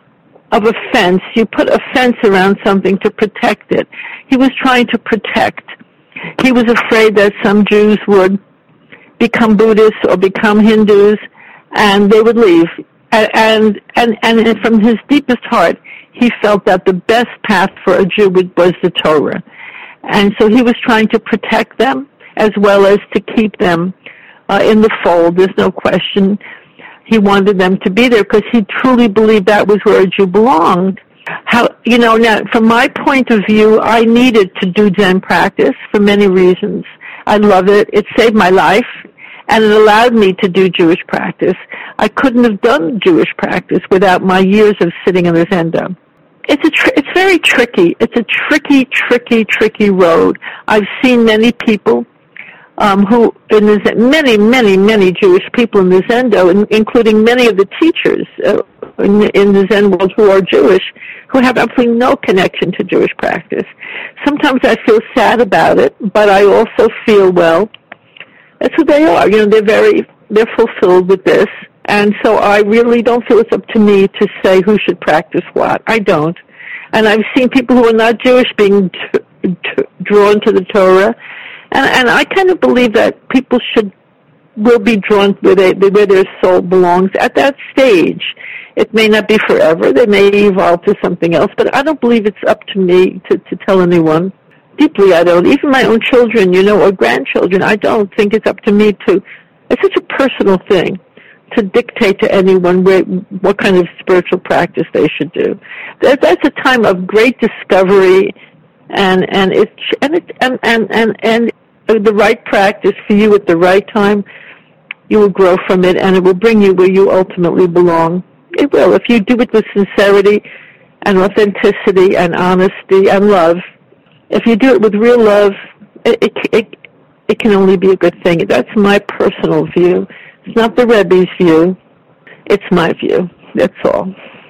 of a fence. You put a fence around something to protect it. He was trying to protect. He was afraid that some Jews would become Buddhists or become Hindus, and they would leave. And, and, and from his deepest heart, he felt that the best path for a Jew was the Torah. And so he was trying to protect them as well as to keep them uh, in the fold. There's no question. He wanted them to be there because he truly believed that was where a Jew belonged. How, you know, now, from my point of view, I needed to do Zen practice for many reasons. I love it. It saved my life, and it allowed me to do Jewish practice. I couldn't have done Jewish practice without my years of sitting in the zendo. It's a tr- it's very tricky. It's a tricky, tricky, tricky road. I've seen many people um, who, in the Zen, many, many, many Jewish people in the zendo, in, including many of the teachers uh, in, in the Zen world who are Jewish, who have absolutely no connection to Jewish practice. Sometimes I feel sad about it, but I also feel, well, that's who they are. You know, they're very, they're fulfilled with this. And so I really don't feel it's up to me to say who should practice what. I don't. And I've seen people who are not Jewish being t- t- drawn to the Torah. And, and I kind of believe that people should, will be drawn where, they, where their soul belongs at that stage. It may not be forever. They may evolve to something else. But I don't believe it's up to me to, to tell anyone. Deeply, I don't. Even my own children, you know, or grandchildren, I don't think it's up to me to. It's such a personal thing to dictate to anyone where, what kind of spiritual practice they should do. That, that's a time of great discovery, and and it and it and and and, and the right practice for you at the right time. You will grow from it, and it will bring you where you ultimately belong. It will, if you do it with sincerity and authenticity and honesty and love. If you do it with real love, it, it it it can only be a good thing. That's my personal view. It's not the Rebbe's view. It's my view. That's all.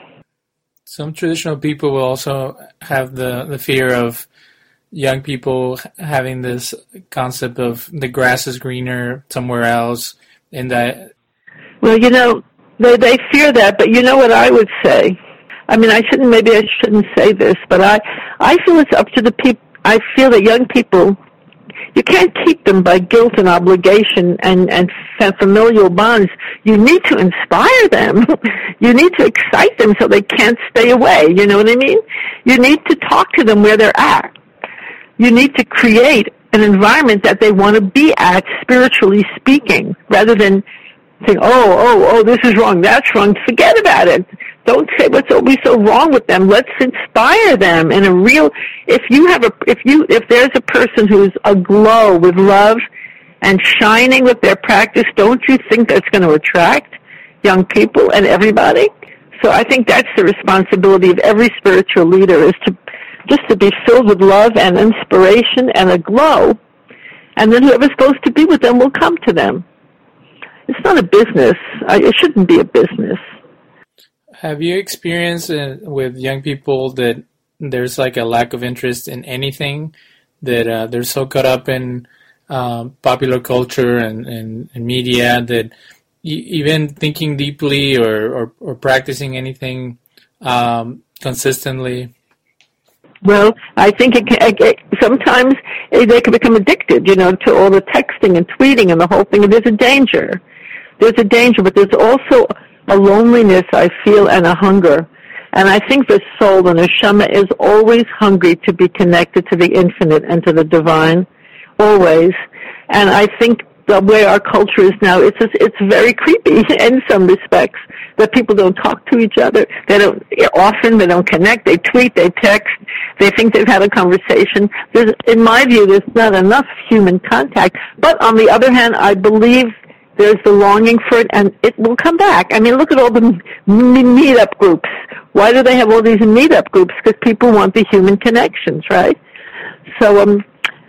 Some traditional people will also have the, the fear of young people having this concept of the grass is greener somewhere else. And that. Well, you know, they they fear that, but you know what I would say? I mean, I shouldn't, maybe I shouldn't say this, but I, I feel it's up to the people. I feel that young people you can't keep them by guilt and obligation and, and familial bonds. You need to inspire them. You need to excite them so they can't stay away. You know what I mean? You need to talk to them where they're at. You need to create an environment that they want to be at, spiritually speaking, rather than saying, oh, oh, oh, this is wrong, that's wrong. Forget about it. Don't say what's always so wrong with them. Let's inspire them in a real, if you have a, if you, if there's a person who's aglow with love and shining with their practice, don't you think that's going to attract young people and everybody? So I think that's the responsibility of every spiritual leader, is to just to be filled with love and inspiration and a glow, and then whoever's supposed to be with them will come to them. It's not a business. It shouldn't be a business. Have you experienced uh, with young people that there's like a lack of interest in anything, that uh, they're so caught up in uh, popular culture and, and, and media that even thinking deeply or, or, or practicing anything um, consistently? Well, I think it can, it, sometimes they can become addicted, you know, to all the texting and tweeting and the whole thing. And there's a danger. There's a danger, but there's also a loneliness, I feel, and a hunger. And I think the soul, the neshama, is always hungry to be connected to the infinite and to the divine, always. And I think the way our culture is now, it's just, it's very creepy in some respects, that people don't talk to each other. They don't, often they don't connect. They tweet, they text, they think they've had a conversation. There's, in my view, there's not enough human contact. But on the other hand, I believe there's the longing for it, and it will come back. I mean, look at all the m- meetup groups. Why do they have all these meetup groups? Because people want the human connections, right? So um,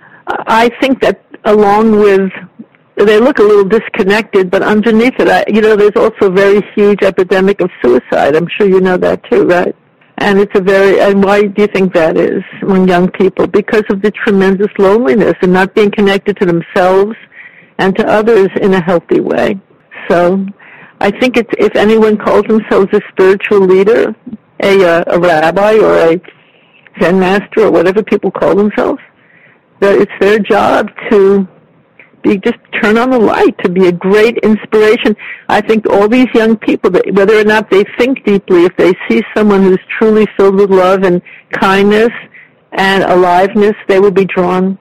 I think that along with, they look a little disconnected, but underneath it, I, you know, there's also a very huge epidemic of suicide. I'm sure you know that too, right? And it's a very, and why do you think that is among young people? Because of the tremendous loneliness and not being connected to themselves and to others in a healthy way. So I think it's, if anyone calls themselves a spiritual leader, a, uh, a rabbi or a Zen master or whatever people call themselves, that it's their job to be, just turn on the light, to be a great inspiration. I think all these young people, that whether or not they think deeply, if they see someone who's truly filled with love and kindness and aliveness, they will be drawn.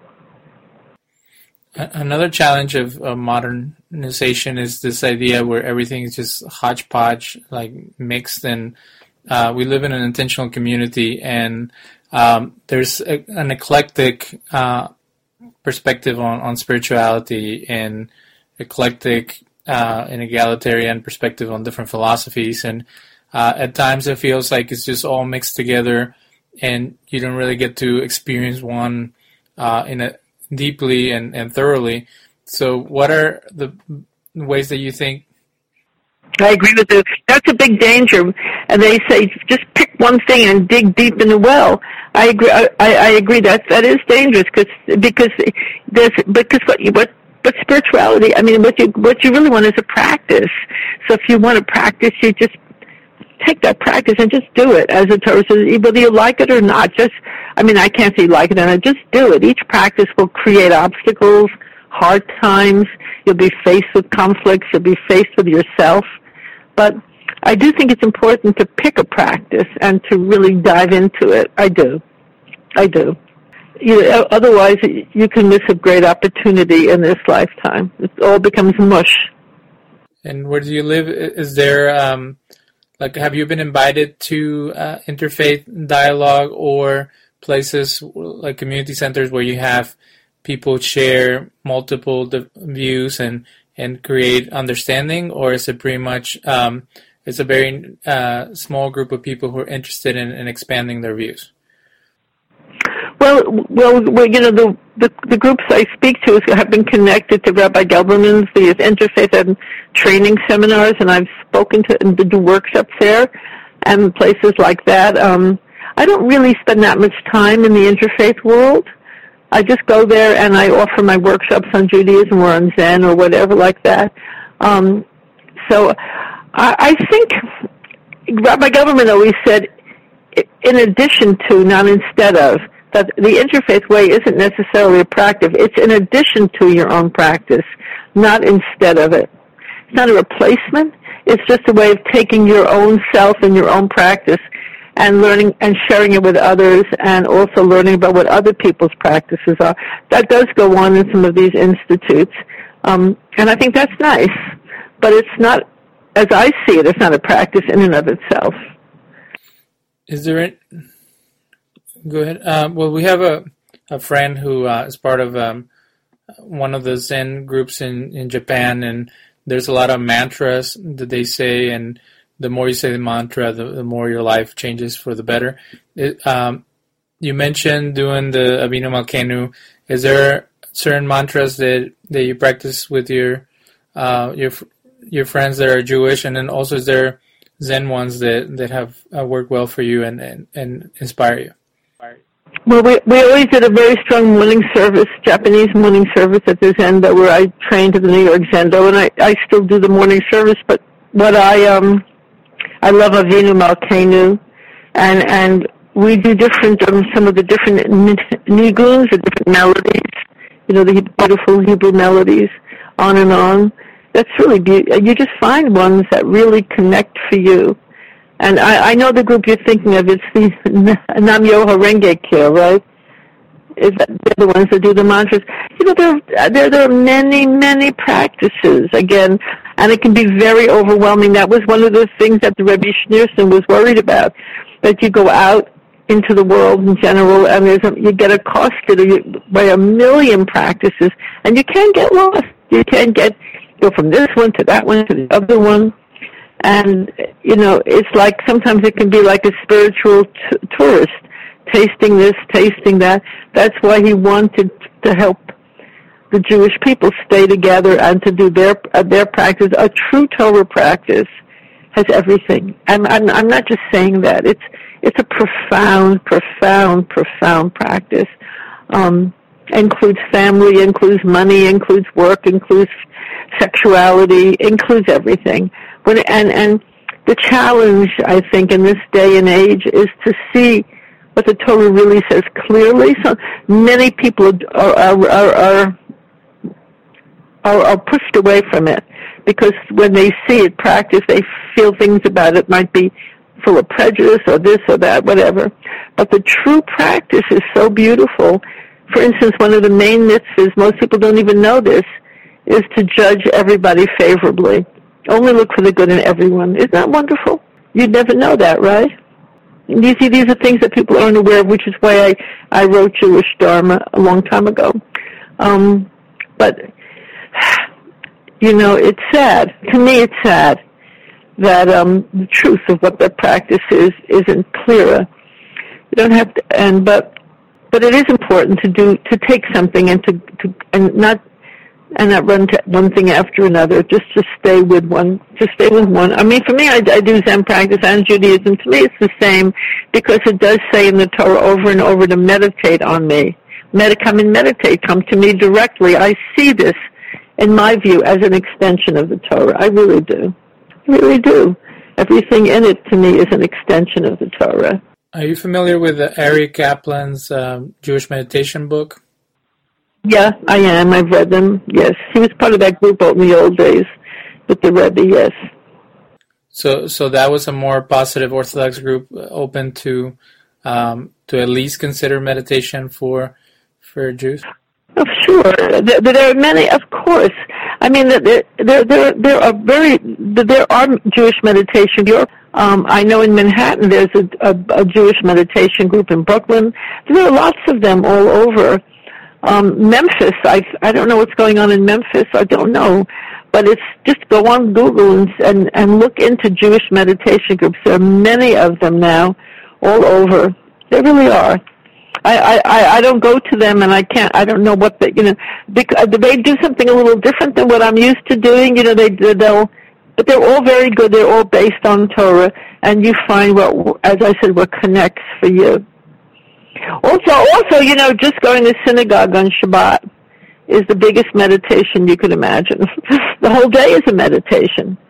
Another challenge of uh, modernization is this idea where everything is just hodgepodge, like mixed, and uh, we live in an intentional community, and um, there's a, an eclectic uh, perspective on, on spirituality, and eclectic uh, and egalitarian perspective on different philosophies, and uh, at times it feels like it's just all mixed together, and you don't really get to experience one uh, in a deeply and, and thoroughly. So what are the ways that you think? I agree with you. That's a big danger. And they say just pick one thing and dig deep in the well. I agree. I, I agree that that is dangerous because because there's because what you what but spirituality. I mean, what you what you really want is a practice. So if you want to practice, you just take that practice and just do it, as the Torah says, whether you like it or not. Just, I mean, I can't say you like it or not. Just do it. Each practice will create obstacles, hard times. You'll be faced with conflicts. You'll be faced with yourself. But I do think it's important to pick a practice and to really dive into it. I do. I do. You know, otherwise, you can miss a great opportunity in this lifetime. It all becomes mush. And where do you live? Is there... Um Like, have you been invited to uh, interfaith dialogue or places like community centers where you have people share multiple views and, and create understanding, or is it pretty much um, it's a very uh, small group of people who are interested in, in expanding their views? Well, well, well, you know, the, the the groups I speak to have been connected to Rabbi Gelberman's, the interfaith and training seminars, and I've spoken to and do workshops there and places like that. Um, I don't really spend that much time in the interfaith world. I just go there and I offer my workshops on Judaism or on Zen or whatever like that. Um, so I, I think Rabbi Gelberman always said, in addition to, not instead of, that the interfaith way isn't necessarily a practice. It's in addition to your own practice, not instead of it. It's not a replacement. It's just a way of taking your own self and your own practice and learning and sharing it with others, and also learning about what other people's practices are. That does go on in some of these institutes, um, and I think that's nice. But it's not, as I see it, it's not a practice in and of itself. Is there any, go ahead. Uh, well, we have a, a friend who uh, is part of um, one of the Zen groups in, in Japan, and there's a lot of mantras that they say, and the more you say the mantra, the, the more your life changes for the better. It, um, you mentioned doing the Avinu Malkeinu. Is there certain mantras that, that you practice with your uh, your your friends that are Jewish, and then also is there Zen ones that, that have uh, worked well for you and, and, and inspire you? Well, we we always did a very strong morning service, Japanese morning service at the Zendo, where I trained at the New York Zendo, and I, I still do the morning service. But what I um I love Avinu Malkeinu, and and we do different um, some of the different niguns, the different melodies, you know, the beautiful Hebrew melodies, on and on. That's really beautiful. You just find ones that really connect for you. And I, I know the group you're thinking of, it's the Nam Myoho Renge Kyo, right? Is that they're the ones that do the mantras? You know, there, there, there are many, many practices, again, and it can be very overwhelming. That was one of the things that the Rebbe Schneerson was worried about, that you go out into the world in general, and there's a, you get accosted by a million practices, and you can get lost. You can get go from this one to that one to the other one. And, you know, it's like sometimes it can be like a spiritual t- tourist, tasting this, tasting that. That's why he wanted to help the Jewish people stay together and to do their uh, their practice. A true Torah practice has everything. I'm, I'm, I'm not just saying that. It's it's a profound, profound, profound practice. Um, includes family, includes money, includes work, includes sexuality, includes everything. When, and, and the challenge, I think, in this day and age is to see what the Torah really says clearly. So many people are, are, are, are, are pushed away from it because when they see it practiced, they feel things about it might be full of prejudice or this or that, whatever. But the true practice is so beautiful. For instance, one of the main mitzvahs, most people don't even know this, is to judge everybody favorably. Only look for the good in everyone. Isn't that wonderful? You'd never know that, right? You see, these are things that people aren't aware of, which is why I, I wrote Jewish Dharma a long time ago. Um, but, you know, it's sad. To me, it's sad that um, the truth of what their practice is isn't clearer. You don't have to, and but but it is important to do to take something and to, to and not. and not run to one thing after another, just to stay with one, to stay with one. I mean, for me, I, I do Zen practice and Judaism. To me, it's the same, because it does say in the Torah over and over to meditate on me. Med- come and meditate, come to me directly. I see this, in my view, as an extension of the Torah. I really do. I really do. Everything in it, to me, is an extension of the Torah. Are you familiar with uh, Ari Kaplan's um, Jewish meditation book? Yeah, I am. I've read them, yes. He was part of that group in the old days with the Rebbe, yes. So so that was a more positive Orthodox group, open to um, to at least consider meditation for for Jews? Oh, sure. There, there are many, of course. I mean, there there there, there are very there are Jewish meditation groups. Um, I know in Manhattan there's a, a, a Jewish meditation group in Brooklyn. There are lots of them all over. Um, Memphis, I I don't know what's going on in Memphis. I don't know, but it's just go on Google and and, and look into Jewish meditation groups. There are many of them now, all over. There really are. I, I, I don't go to them, and I can't. I don't know what they, you know, because they do something a little different than what I'm used to doing. You know, they they'll, but they're all very good. They're all based on Torah, and you find what, as I said, what connects for you. Also, also, you know, just going to synagogue on Shabbat is the biggest meditation you could imagine. The whole day is a meditation.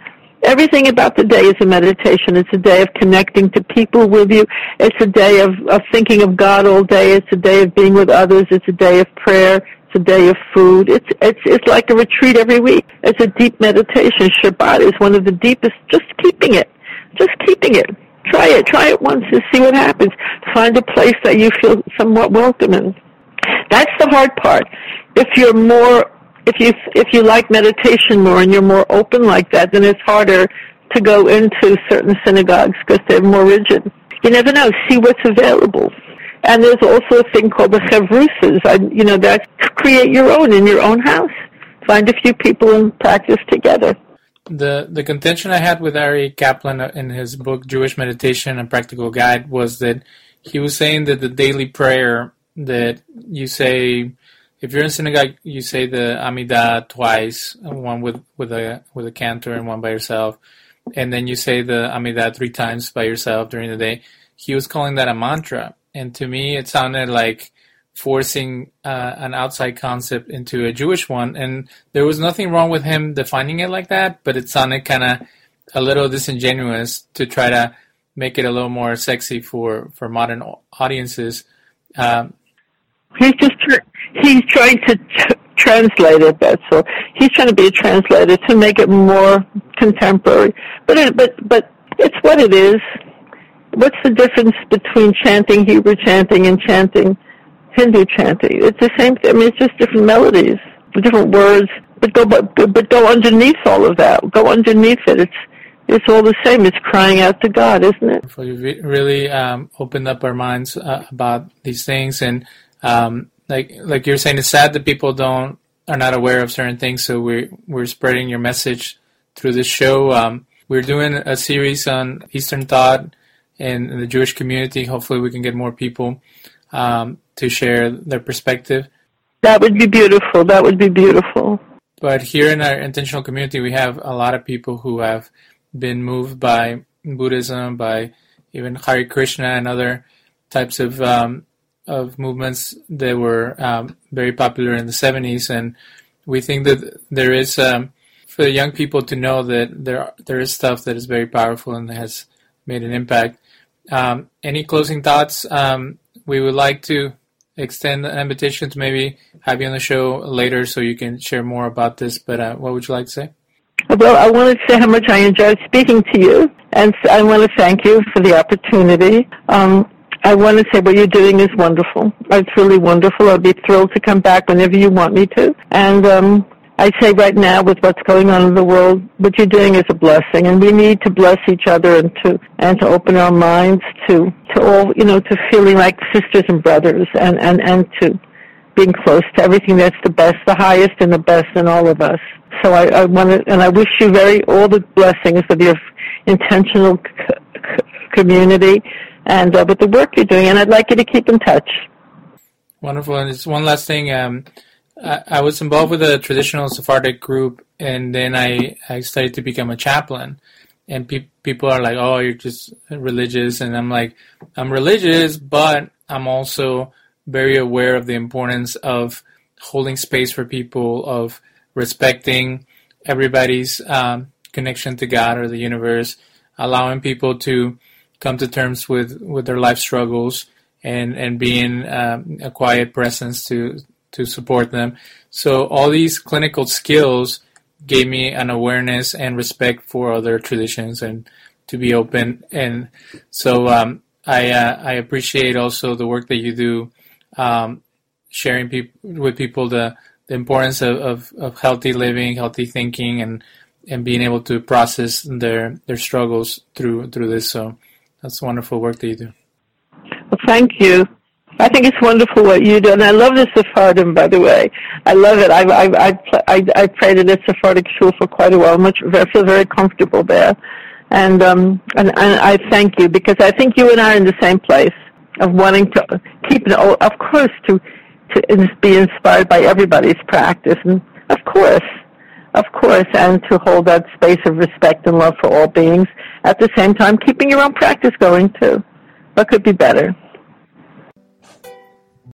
everything about the day is a meditation. It's a day of connecting to people with you. It's a day of, of thinking of God all day. It's a day of being with others. It's a day of prayer. It's a day of food. It's it's it's like a retreat every week. It's a deep meditation. Shabbat is one of the deepest. Just keeping it. Just keeping it. Try it. Try it once and see what happens. Find a place that you feel somewhat welcome in. That's the hard part. If you're more, if you if you like meditation more and you're more open like that, then it's harder to go into certain synagogues because they're more rigid. You never know. See what's available. And there's also a thing called the chevrusas. I, you know, that create your own in your own house. Find a few people and practice together. The the contention I had with Ari Kaplan in his book Jewish Meditation: A Practical Guide was that he was saying that the daily prayer that you say, if you're in synagogue, you say the Amidah twice, one with, with a with a cantor and one by yourself, and then you say the Amidah three times by yourself during the day. He was calling that a mantra, and to me it sounded like forcing uh, an outside concept into a Jewish one, and there was nothing wrong with him defining it like that, but it sounded kind of a little disingenuous to try to make it a little more sexy for, for modern audiences. Um, he's just tr- he's trying to t- translate it. That's all. He's trying to be a translator to make it more contemporary. But it, but but it's what it is. What's the difference between chanting Hebrew chanting and chanting Hindu chanting? It's the same thing. I mean, it's just different melodies, different words. But go, but, but go underneath all of that. Go underneath it. It's it's all the same. It's crying out to God, isn't it? So you really um, opened up our minds uh, about these things, and um, like like you're saying, it's sad that people don't are not aware of certain things. So we're we're spreading your message through this show. Um, we're doing a series on Eastern thought in, in the Jewish community. Hopefully, we can get more people Um, to share their perspective. That would be beautiful. That would be beautiful. But here in our intentional community, we have a lot of people who have been moved by Buddhism, by even Hare Krishna and other types of um, of movements that were um, very popular in the seventies. And we think that there is, um, for the young people to know that there there is stuff that is very powerful and has made an impact. Um, any closing thoughts? Um, We would like to extend an invitation to maybe have you on the show later so you can share more about this, but uh, what would you like to say? Well, I want to say how much I enjoyed speaking to you, and I want to thank you for the opportunity. Um, I want to say what you're doing is wonderful. It's really wonderful. I'll be thrilled to come back whenever you want me to. And um, I say right now, with what's going on in the world, what you're doing is a blessing, and we need to bless each other and to and to open our minds to, to all, you know, to feeling like sisters and brothers, and, and, and to being close to everything that's the best, the highest and the best in all of us. So I, I want to, and I wish you very all the blessings of your intentional c- c- community and uh, with the work you're doing, and I'd like you to keep in touch. Wonderful. And it's one last thing. Um, I, I was involved with a traditional Sephardic group, and then I, I started to become a chaplain. And pe- people are like, oh, you're just religious. And I'm like, I'm religious, but I'm also very aware of the importance of holding space for people, of respecting everybody's um, connection to God or the universe, allowing people to come to terms with, with their life struggles, and, and being um, a quiet presence to to support them. So all these clinical skills gave me an awareness and respect for other traditions and to be open. And so um, I uh, I appreciate also the work that you do, um, sharing peop- with people the, the importance of, of, of healthy living, healthy thinking, and, and being able to process their, their struggles through through this. So that's wonderful work that you do. Well, thank you. I think it's wonderful what you do, and I love the Sephardim, by the way. I love it. I I I I, I prayed at a Sephardic shul for quite a while. Much, I feel very comfortable there, and um and, and I thank you, because I think you and I are in the same place of wanting to keep, of course, to to be inspired by everybody's practice, and of course, of course, and to hold that space of respect and love for all beings. At the same time, keeping your own practice going too. What could be better?